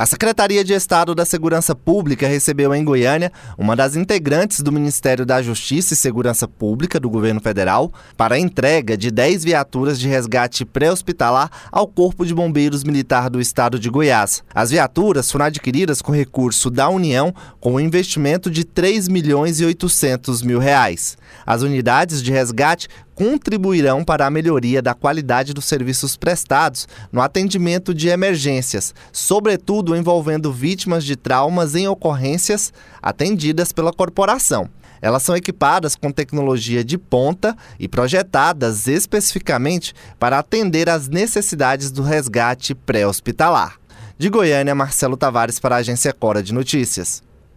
A Secretaria de Estado da Segurança Pública recebeu em Goiânia uma das integrantes do Ministério da Justiça e Segurança Pública do Governo Federal para a entrega de 10 viaturas de resgate pré-hospitalar ao Corpo de Bombeiros Militar do Estado de Goiás. As viaturas foram adquiridas com recurso da União com um investimento de R$ 3.800.000. As unidades de resgate contribuirão para a melhoria da qualidade dos serviços prestados no atendimento de emergências, sobretudo envolvendo vítimas de traumas em ocorrências atendidas pela corporação. Elas são equipadas com tecnologia de ponta e projetadas especificamente para atender às necessidades do resgate pré-hospitalar. De Goiânia, Marcelo Tavares para a Agência Cora de Notícias.